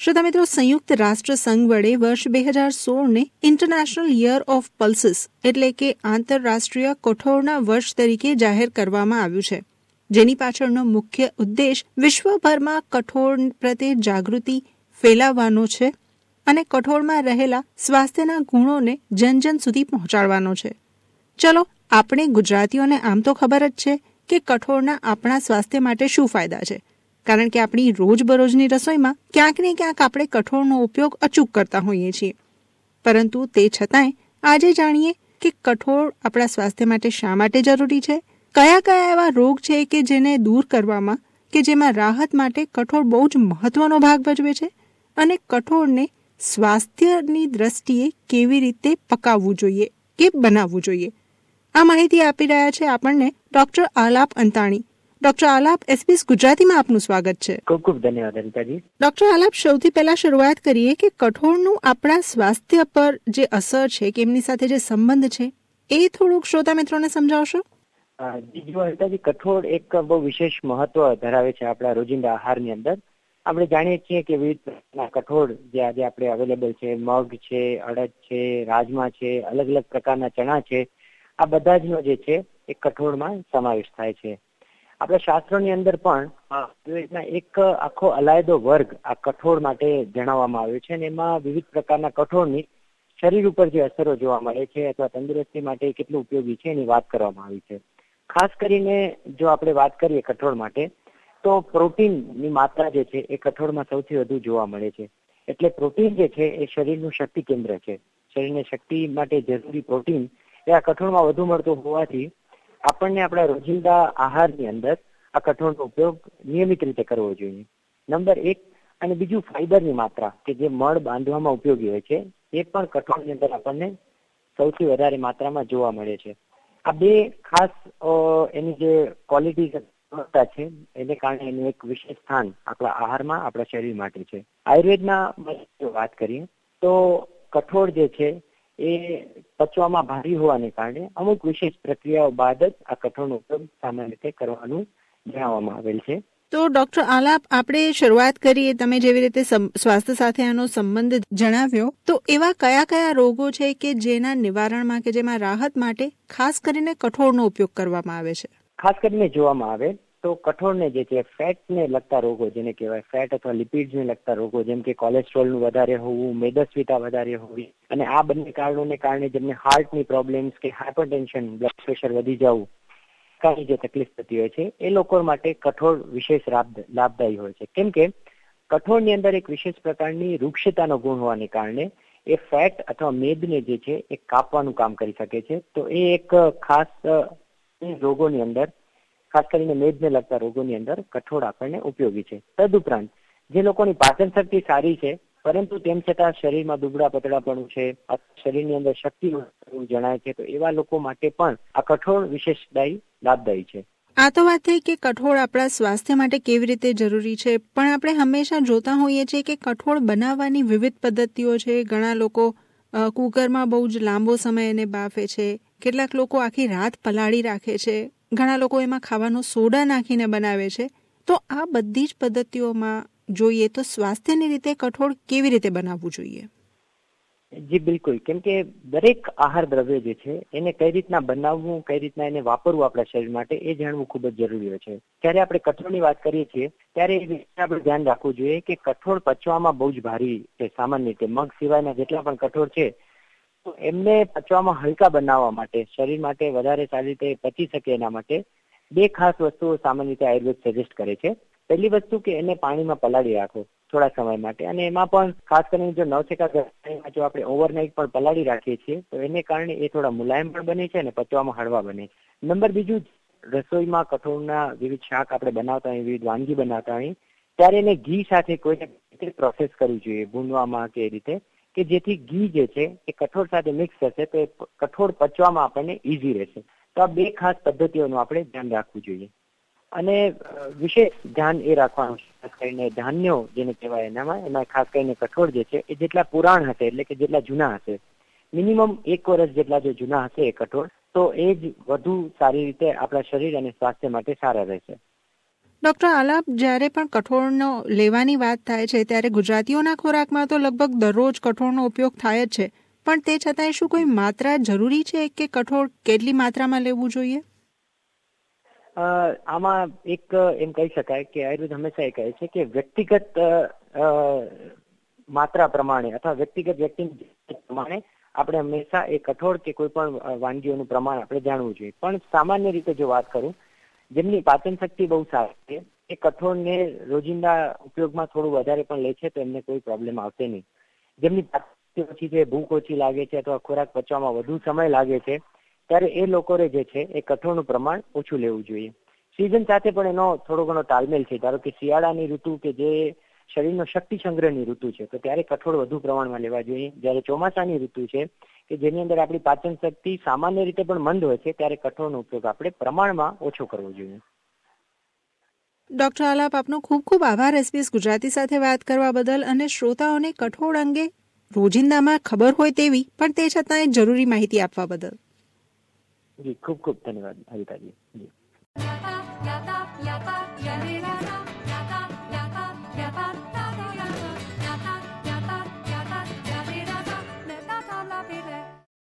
શ્રોતા મિત્રો, સંયુક્ત રાષ્ટ્ર સંઘ વડે વર્ષ 2016ને ઇન્ટરનેશનલ યર ઓફ પલ્સીસ એટલે કે આંતરરાષ્ટ્રીય કઠોળના વર્ષ તરીકે જાહેર કરવામાં આવ્યું છે, જેની પાછળનો મુખ્ય ઉદ્દેશ વિશ્વભરમાં કઠોળ પ્રત્યે જાગૃતિ ફેલાવવાનો છે અને કઠોળમાં રહેલા સ્વાસ્થ્યના ગુણોને જન સુધી પહોંચાડવાનો છે. ચલો, આપણે ગુજરાતીઓને આમ તો ખબર જ છે કે કઠોળના આપણા સ્વાસ્થ્ય માટે શું ફાયદા છે, કારણ કે આપણી રોજબરોજની રસોઈમાં ક્યાંક ને ક્યાંક આપણે કઠોળનો ઉપયોગ અચૂક કરતા હોઈએ છીએ. પરંતુ તે છતાંય આજે જાણીએ કે કઠોળ આપણા સ્વાસ્થ્ય માટે શા માટે જરૂરી છે, કયા કયા એવા રોગ છે કે જેને દૂર કરવામાં કે જેમાં રાહત માટે કઠોળ બહુ જ મહત્વનો ભાગ ભજવે છે, અને કઠોળને સ્વાસ્થ્યની દ્રષ્ટિએ કેવી રીતે પકાવવું જોઈએ કે બનાવવું જોઈએ. આ માહિતી આપી રહ્યા છે આપણને doctor Alap Antani. Doctor Alap, SBS ગુજરાતીમાં આપનું સ્વાગત છે. ખૂબ ખૂબ ધન્યવાદ અનિતાજી. ડોક્ટર આલાપ, સૌથી પહેલા શરૂઆત કરીએ કે કઠોળનું આપણા સ્વાસ્થ્ય પર જે અસર છે કે એમની સાથે જે સંબંધ છે એ થોડુંક શ્રોતા મિત્રોને સમજાવશો? અનિતાજી, કઠોળ એક બહુ વિશેષ મહત્વ ધરાવે છે આપણા રોજિંદા આહારની અંદર. આપણે જાણીએ છીએ કે વિવિધ પ્રકારના કઠોળ જે આજે આપણે અવેલેબલ છે, મગ છે, અડદ છે, રાજમા છે, અલગ અલગ પ્રકારના ચણા છે, આ બધા જ જે છે એ કઠોળમાં સમાવેશ થાય છે. આપણા શાસ્ત્રોની અંદર પણ એક આખો અલાયદો વર્ગ આ કઠોળ માટે જણાવવામાં આવ્યો છે, અને એમાં વિવિધ પ્રકારના કઠોળની શરીર ઉપર જે અસરો જોવા મળે છે અથવા તંદુરસ્તી માટે કેટલું ઉપયોગી છે એની વાત કરવામાં આવી છે. ખાસ કરીને જો આપણે વાત કરીએ કઠોળ માટે, તો પ્રોટીનની માત્રા જે છે એ કઠોળમાં સૌથી વધુ જોવા મળે છે. એટલે પ્રોટીન જે છે એ શરીરનું શક્તિ કેન્દ્ર છે. શરીરને શક્તિ માટે જરૂરી પ્રોટીન એ આ કઠોળમાં વધુ મળતું હોવાથી આપણને આપણા રોજિંદા આહારની અંદર આ કઠોળનો ઉપયોગ નિયમિત રીતે કરવો જોઈએ. નંબર 1. અને બીજું, ફાઈબરની માત્રા કે જે મળ બાંધવામાં ઉપયોગી હોય છે એ પણ કઠોળની અંદર આપણને સૌથી વધારે માત્રામાં જોવા મળે છે. આ બે ખાસ એની જે ક્વોલિટી છે એને કારણે એનું એક વિશેષ સ્થાન આપણા આહારમાં આપણા શરીર માટે છે. આયુર્વેદના વાત કરીએ તો કઠોળ જે છે એ પચવામાં ભારી હોવાને કારણે અમુક વિશેષ પ્રક્રિયાઓ બાદ જ આ કઠોળનો ઉપયોગ સામાન્ય રીતે કરવાનું જણાવવામાં આવેલ છે. તો ડોક્ટર આલાપ, આપણે શરૂઆત કરીએ, તમે જેવી રીતે સ્વાસ્થ્ય સાથે આનો સંબંધ જણાવ્યો, તો એવા કયા કયા રોગો છે કે જેના નિવારણમાં કે જેમાં રાહત માટે ખાસ કરીને કઠોળનો ઉપયોગ કરવામાં આવે છે? ખાસ કરીને જોવામાં આવે તો કઠોળને જે છે ફેટને લગતા રોગો, જેને કહેવાય ફેટ અથવા લિપિડ્સને લગતા રોગો, જેમ કે કોલેસ્ટ્રોલનું વધારે હોવું, મેદસ્વીતા વધારે હોવી, અને આ બંને કારણોને કારણે જેમને હાર્ટની પ્રોબ્લેમ્સ કે હાઇપરટેન્શન, બ્લડ પ્રેશર વધી જવું, કાંઈ જે તકલીફ થતી હોય છે એ લોકો માટે કઠોળ વિશેષ લાભદાયી હોય છે. કેમ કે કઠોળની અંદર એક વિશેષ પ્રકારની વૃક્ષતાનો ગુણ હોવાને કારણે એ ફેટ અથવા મેદને જે છે એ કાપવાનું કામ કરી શકે છે. તો એ એક ખાસ રોગોની અંદર, ખાસ કરીને મેદને લગતા રોગોની અંદર કઠોળ આપણને ઉપયોગી છે. તદુપરાંત જે લોકોની પાચન શક્તિ સારી છે પરંતુ તેમ છતાં શરીરમાં દુબળા પતળાપણું છે, શરીરની અંદર શક્તિ જણાય છે, તો એવા લોકો માટે પણ આ કઠોળ વિશેષદાયી લાભદાયી છે. આ તો વાત થઈ કે કઠોળ આપણા સ્વાસ્થ્ય માટે કેવી રીતે જરૂરી છે, પણ આપણે હંમેશા જોતા હોઈએ છીએ કે કઠોળ બનાવવાની વિવિધ પદ્ધતિઓ છે. ઘણા લોકો કુકરમાં બહુ જ લાંબો સમય એને બાફે છે, કેટલાક લોકો આખી રાત પલાળી રાખે છે, ઘણા લોકો એમાં ખાવાનો સોડા નાખીને બનાવે છે. તો આ બધી જ પદ્ધતિઓમાં જોઈએ તો સ્વાસ્થ્યની રીતે કઠોળ કેવી રીતે બનાવવું જોઈએ? જી બિલકુલ. કેમ કે દરેક આહાર દ્રવ્ય જે છે એને કઈ રીતના બનાવવું, કઈ રીતના એને વાપરવું આપણા શરીર માટે, એ જાણવું ખૂબ જ જરૂરી હોય છે. ત્યારે આપણે કઠોળની વાત કરીએ છીએ ત્યારે એ વિશે આપણે ધ્યાન રાખવું જોઈએ કે કઠોળ પચવામાં બહુ જ ભારી છે. સામાન્ય રીતે મગ સિવાયના જેટલા પણ કઠોળ છે તો એમને પચવામાં હલકા બનાવવા માટે, શરીર માટે વધારે સારી રીતે પચી શકે એના માટે બે ખાસ વસ્તુઓ સામાન્ય રીતે આયુર્વેદ સજેસ્ટ કરે છે. પહેલી વસ્તુ કે એને પાણીમાં પલાળી રાખો થોડા સમય માટે, અને એમાં પણ ખાસ કરીને જો નવસેકા પાણીમાં જો આપણે ઓવરનાઇટ પણ પલાળી રાખીએ છીએ તો એને કારણે એ થોડા મુલાયમ પણ બને છે અને પચવામાં હળવા બને. નંબર બીજું, રસોઈમાં કઠોળના વિવિધ શાક આપણે બનાવતા હોઈએ, વિવિધ વાનગી બનાવતા હોઈએ, ત્યારે એને ઘી સાથે કોઈને પ્રોસેસ કરવી જોઈએ ભૂનવામાં કે એ રીતે, કે જેથી ઘી જે છે એ કઠોળ સાથે મિક્સ થશે તો એ કઠોળ પચવામાં આપણને ઈઝી રહેશે. તો આ બે ખાસ પદ્ધતિઓનું આપણે ધ્યાન રાખવું જોઈએ. અને વિશેષ ધ્યાન એ રાખવાનું છે ખાસ કરીને ધાન્યો જેને કહેવાય એમાં ખાસ કરીને કઠોળ જે છે એ જેટલા પુરાણ હશે, એટલે કે જેટલા જૂના હશે, મિનિમમ 1 વર્ષ જેટલા જો જૂના હશે એ કઠોળ, તો એ જ વધુ સારી રીતે આપણા શરીર અને સ્વાસ્થ્ય માટે સારા રહેશે. ડોક્ટર આલાપ, જ્યારે પણ કઠોળનો લેવાની વાત થાય છે ત્યારે ગુજરાતીઓના ખોરાકમાં તો લગભગ દરરોજ કઠોળનો ઉપયોગ થાય જ છે, પણ તે છતાંય શું કોઈ માત્રા જરૂરી છે કે કઠોળ કેટલી માત્રામાં લેવું જોઈએ? આમાં એક એમ કહી શકાય કે આયુર્વેદ હંમેશા એ કહે છે કે વ્યક્તિગત માત્રા પ્રમાણે અથવા વ્યક્તિગત વ્યક્તિની પ્રમાણે આપણે હંમેશા એ કઠોળ કે કોઈ પણ વાનગીઓનું પ્રમાણ આપણે જાણવું જોઈએ. પણ સામાન્ય રીતે જો વાત કરું, જેમની પાચન શક્તિ બહુ સારી છે એ કઠોળને રોજિંદા ઉપયોગમાં થોડું વધારે પણ લે છે તો એમને કોઈ પ્રોબ્લેમ આવશે નહીં. જેમની પાચન શક્તિ ઓછી છે, ભૂખ ઓછી લાગે છે અથવા ખોરાક પચવામાં વધુ સમય લાગે છે, ત્યારે એ લોકોએ જે છે એ કઠોળનું પ્રમાણ ઓછું લેવું જોઈએ. સિઝન સાથે પણ એનો થોડો ઘણો તાલમેલ છે. ધારો કે શિયાળાની ઋતુ કે જે શરીરનો શક્તિ સંગ્રહની ઋતુ છે તો ત્યારે કઠોળ વધુ પ્રમાણમાં લેવા જોઈએ. જ્યારે ચોમાસાની ઋતુ છે કે જેની અંદર આપણી પાચન શક્તિ સામાન્ય રીતે પણ મંદ હોય છે ત્યારે કઠોળનો ઉપયોગ આપણે પ્રમાણમાં ઓછો કરવો જોઈએ. ડોક્ટર આલાપ, આપનો ખૂબ ખૂબ આભાર SBS ગુજરાતી સાથે વાત કરવા બદલ અને શ્રોતાઓને કઠોળ અંગે રોજિંદામાં ખબર હોય તેવી પણ તે છતાં જરૂરી માહિતી આપવા બદલ. જી, ખૂબ ખૂબ ધન્યવાદ હરિતાજી.